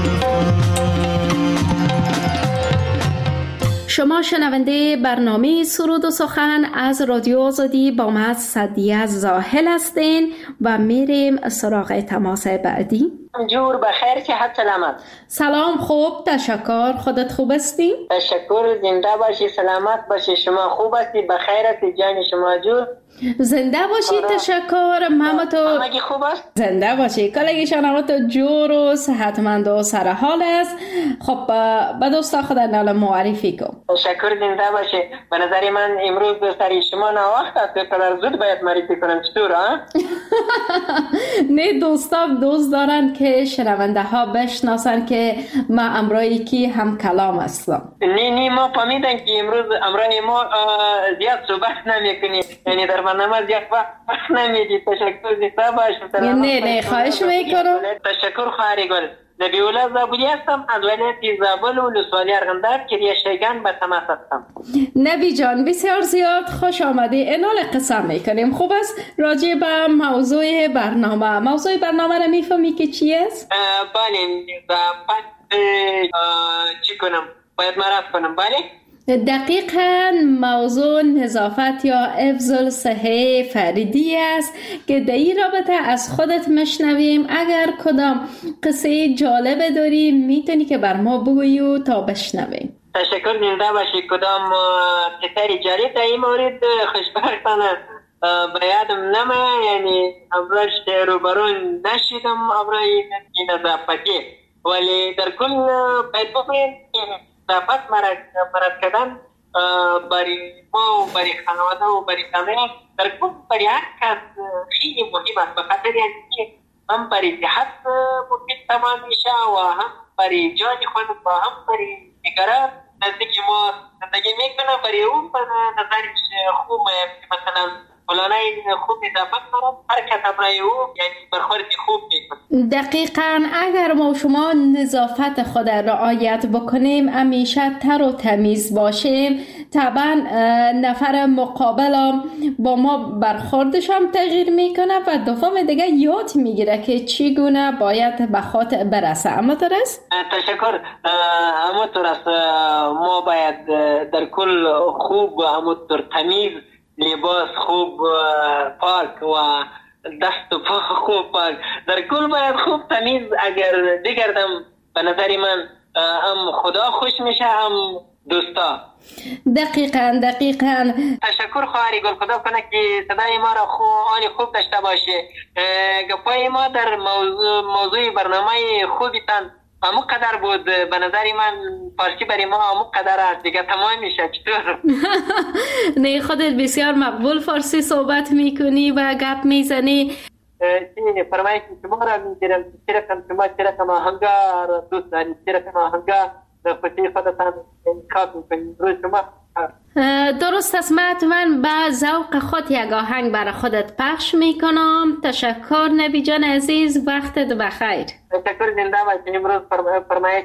S2: شما شنونده برنامه سرود و سخن از رادیو آزادی با من سعدیه زاهل هستین و میریم سراغ تماس بعدی.
S6: جور بخیر که حد سلامت.
S2: سلام خوب تشکر خودت خوب هستی؟
S6: تشکر زنده باشی سلامت باشی شما خوب هستی بخیر هستی جان شما جور
S2: زنده باشی تشکر محمد
S6: همگی خوب است
S2: زنده باشی کلگی شنوات جور و صحتمند و سرحال است. خب به دوستا خود نال معرفی کن.
S6: تشکر زنده باشی به نظر من امروز سری شما نوقت است پدر زود باید معرفی کنم چطور ها؟
S2: نه دوستا دوست دارن که شنونده ها بشناسن که ما امروزی کی هم کلام هستم.
S6: نه ما فهمیدن که امروز امروزی ما زیاد صحبت نمیکنیم یعنی در برنامه زیاد وقت نمیدی. تشکر زیاد باش.
S2: نه خواهش میکنم.
S6: تشکر خواهری گل. نبی الله زابلی هستم از ولایت زابل و ولسوالی ارغنداب کریه شیگان به تماس هستم.
S2: نبی جان بسیار زیاد خوش آمدی. انال قسم میکنیم. خوب است راجع به موضوع برنامه را میفهمی که چی است؟
S6: بله چی کنم باید معرف کنم. بله
S2: دقیقاً موضوع نظافت یا حفظ الصحه فردی است که در این رابطه از خودت مشنویم. اگر کدام قصه جالب داری میتونی که بر ما بگویی تا بشنویم.
S6: تشکر زنده باشی. کدام قصه جالب در این مورد خوشبختانه به یادم نمیاد یعنی امروز روبرون نشیدم امروز این نظافتی ولی در کل باید بگویم نظافت مرد کردن برای ما و برای خانواده و برای جامعه در کل برای هر کس خیلی مهم است به خاطر اینکه هم برای صحت مفید تمام میشه و هم برای جان خود و هم برای دیگران نزدیک ما زندگی میکنه برای اون به نظرش خوب مثلا فلانه خوب نظافت دارد هر کس برای او یعنی برخورد خوب میکنه.
S2: دقیقاً اگر ما شما نظافت خود را رعایت بکنیم همیشه تر و تمیز باشیم طبعا نفر مقابل با ما برخوردش هم تغییر میکنه و دوم دیگه یاد میگیره که چگونه باید به خود برسه. اما درست؟
S6: تشکر. اما درست ما باید در کل خوب اما تمیز لباس خوب پاک و دست و پا خوب پاک در کل باید خوب تمیز اگر بگردم به نظر من هم خدا خوش میشه هم دوستا.
S2: دقیقاً
S6: تشکر خواهری گل خدا کنه که صدای ما را خوب داشته باشه. گپای ما در موضوع برنامه خوبیتان امو قدر بود به نظر من فارسی برای ما امو قدر است دیگه تمام میشه چطور؟
S2: نه خودت بسیار مقبول فارسی صحبت میکنی و گپ میزنی.
S6: فرمایش شما را میگیرم چرا کم آهنگار دوست داری چرا کم آهنگار خوشی خودتان انتخاب میکنی روی شما.
S2: درست است من به ذوق خود یک آهنگ برای خودت پخش میکنم. تشکر نبی جان عزیز وقتت بخیر.
S6: تشکر زنده باشین. امروز فرمایش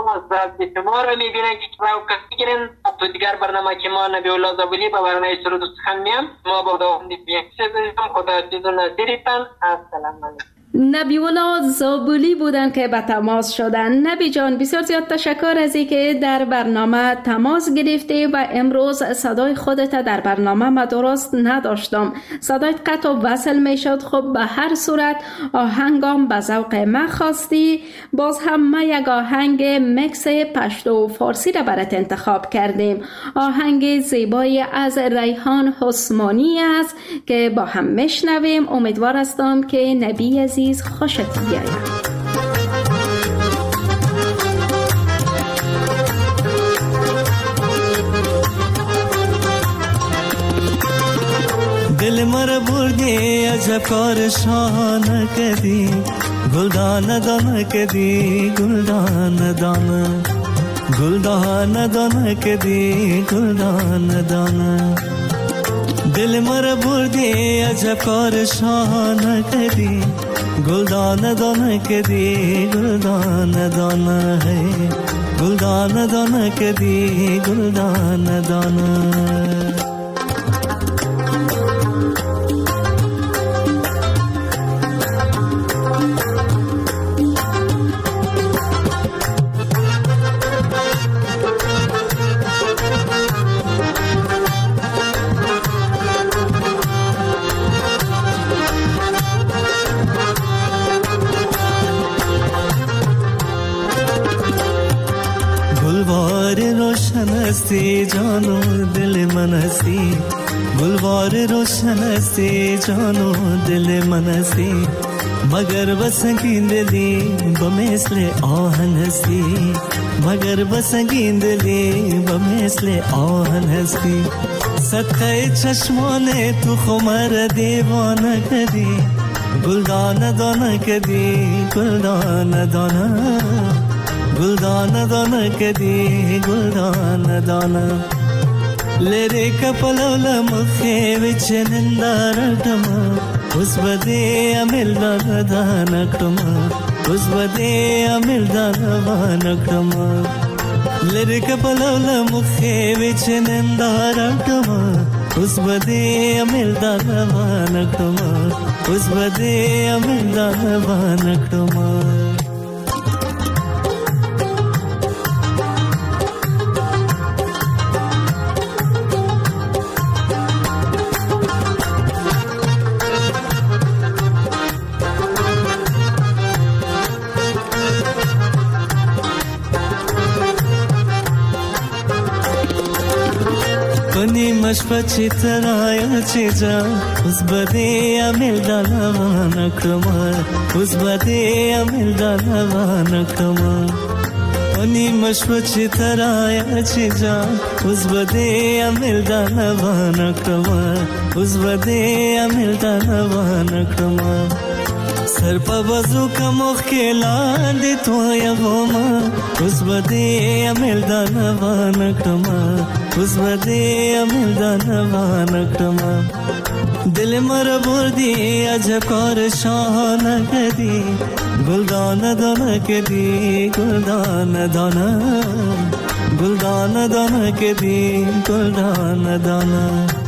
S6: شما رو میبینن که ذوق میگیرن تو دیگر برنامه که ما نبی الله زابلی با برنامه سرود و سخن میام ما با دوام دیگه خدا چیز و نصیریتان. السلام علیکم.
S2: نبیولا زابولی بودن که به تماس شدن. نبی جان بسیار زیاد تشکر از اینکه در برنامه تماس گرفته و امروز صدای خودت در برنامه ما درست نداشتم، صدایت قطع و وصل میشد. خب به هر صورت آهنگام به ذوق ما خواستی، باز هم ما یک آهنگ مکس پشتو و فارسی را برات انتخاب کردیم. آهنگ زیبایی از ریحان حسمانی است که با هم میشنویم. امیدوار هستم که نبی عزیز خوشت بیاید.
S7: دل مر بردی عجب کار شانه کدی، گلدان دانه کدی، گلدان دانه، گلدان دانه کدی، گلدان دانه. دل مر بردی عجب کار شانه کدی، گلدان دانه کدی، گلدان دانه ہے، گلدان دانه کدی، گلدان دانه. हस्ती जानो दिल मनसी, गुलवार रोशन हस्ती जानो दिल मनसी, मगर बसंगी दिली बमेसले आहन हस्ती, मगर बसंगी दिली बमेसले आहन हस्ती. सत्ते चश्मोने तू खुमर दीवाना कदी, गुलदान दाना कदी, गुलदान दाना, गुलदान दाना कदी, गुलदान दाना. लेरे कपलोल मुखे विच निंदारटमा, उस बदे अमिल दानकटमा, उस बदे अमिल दानकटमा. लेरे कपलोल मुखे विच निंदारटमा, उस बदे अमिल दानकटमा, उस बदे अमिल दानकटमा. मशपची तराया चीजा, उस बदे अमिल दानवान क्रमा, उस बदे अमिल दानवान क्रमा. अनि मशपची तराया चीजा, उस बदे अमिल दानवान क्रमा, उस बदे अमिल दानवान क्रमा. सर पर बाजू का मुख्यला दे तो या गोमा, उस बदे अमिल दानवान क्रमा, उस बदे अमिल दानवान क्रमा. दिल मर बुर्दी अजकार शान कदी, गुलदान दाना कदी, गुलदान दाना, गुलदान दाना कदी, गुलदान दाना.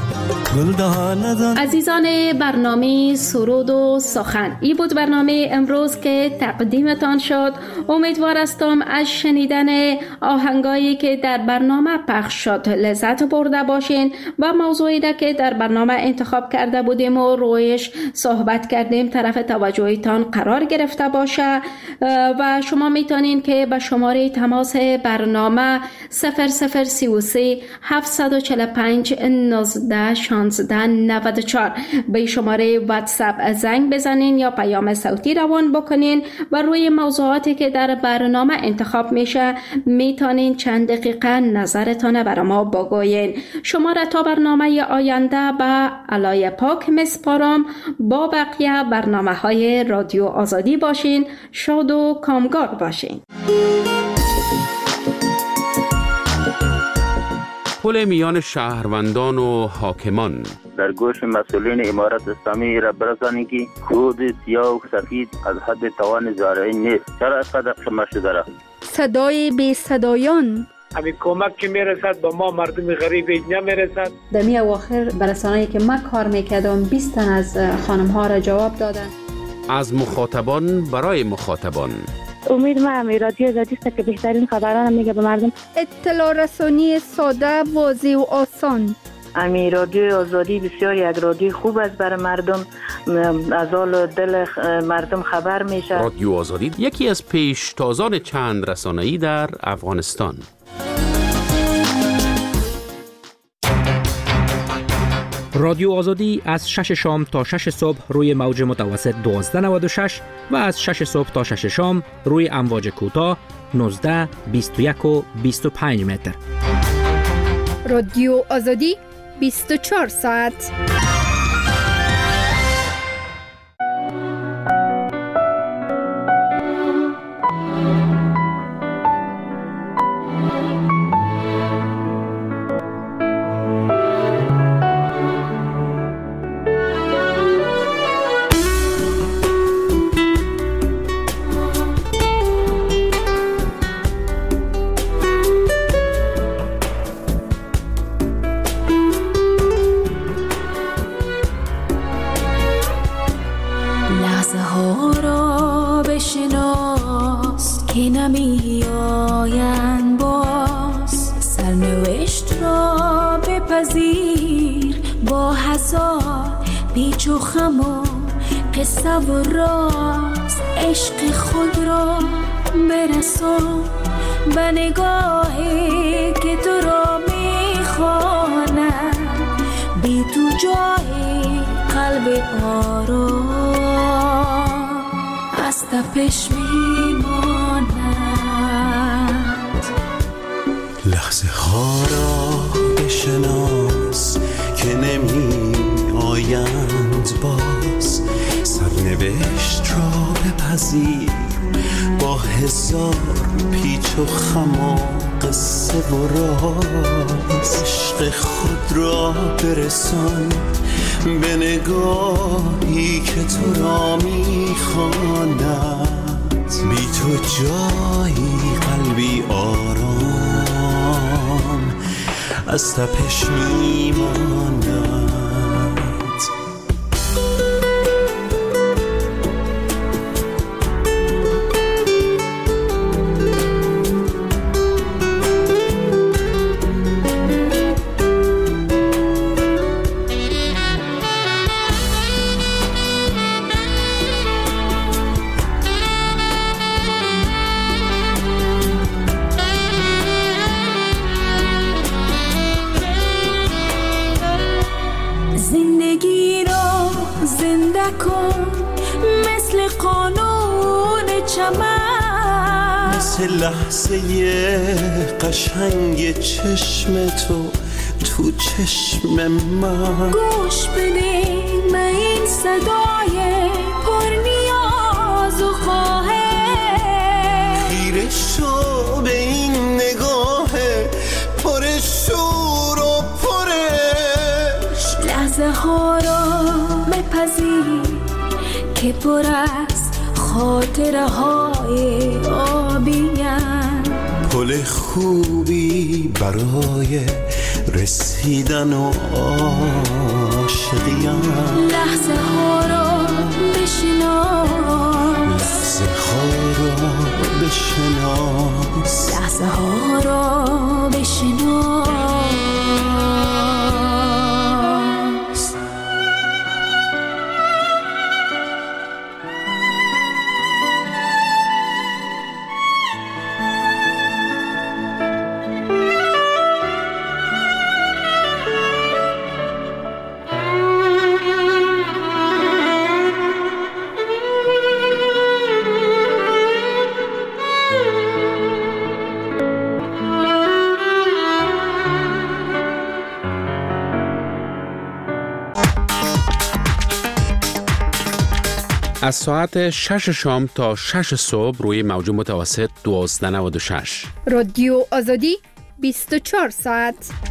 S2: عزیزان برنامه سرود و سخن، این بود برنامه امروز که تقدیمتان شد. امیدوار هستم از شنیدن آهنگایی که در برنامه پخش شد لذت برده باشین و موضوعی را که در برنامه انتخاب کرده بودیم و رویش صحبت کردیم طرف توجهتان قرار گرفته باشه. و شما میتونین که به شماره تماس برنامه 0033 745 19 1694 به شماره واتساپ زنگ بزنین یا پیام صوتی روان بکنین و روی موضوعاتی که در برنامه انتخاب میشه میتونین چند دقیقه نظرتان برای ما بگوین. شما را تا برنامه آینده به علای پاک میسپارم. با بقیه برنامه های رادیو آزادی باشین. شاد و کامگار باشین.
S1: پل میان شهروندان و حاکمان.
S10: در گوش مسئولین امارت اسلامی را برسانی که خود سیاه و سفید از حد توان زارعی نیست. چرا اینقدر شما شده را؟
S11: صدای بی صدایان.
S8: همین کمک که میرسد با ما مردم غریب نمیرسد.
S11: در می اواخر برسانه‌ای که من کار میکردم 20 تن از خانم ها را جواب دادن.
S1: از مخاطبان برای مخاطبان.
S12: امید ما رادیو آزادی است که بهترین خبران میگه به مردم.
S11: اطلاع رسانی ساده، واضح و آسان.
S12: امی رادیو آزادی بسیار یک رادیو خوب است برای مردم، از حال دل مردم خبر میشه.
S1: رادیو آزادی یکی از پیشتازان چند رسانه‌ای در افغانستان.
S13: رادیو آزادی از 6 شام تا 6 صبح روی موج متوسط 1296 و از 6 صبح تا 6 شام روی امواج کوتاه 19، 21 و 25 متر.
S11: رادیو آزادی 24 ساعت.
S5: قصه و راست عشق خود را برسان به نگاهی که تو را میخواند، بی تو جای قلب آرام از تپش میماند.
S7: لحظه ها را بشناس که نمی آیند باز، سرنوشت را بپذیر با هزار پیچ و خم و قصه و راز. عشق خود را برسان به نگاهی که تو را میخواند، بی تو جایی قلبی آرام از تپش میماند. لحظه قشنگ چشم تو چشم من،
S5: گوش بده به این صدای پر نیاز و خواهش،
S7: خیره شو به این نگاه پر شور و پرش.
S5: لحظه ها را بپذیر که پر از خاطره های آبی‌اند،
S7: پل خوبی برای رسیدن و عاشقی‌اند.
S5: لحظه ها را بشناس،
S7: لحظه ها را بشناس،
S5: لحظه ها را بشناس.
S1: از ساعت 6 شام تا 6 صبح روی موج متوسط 1296.
S11: رادیو آزادی 24 ساعت.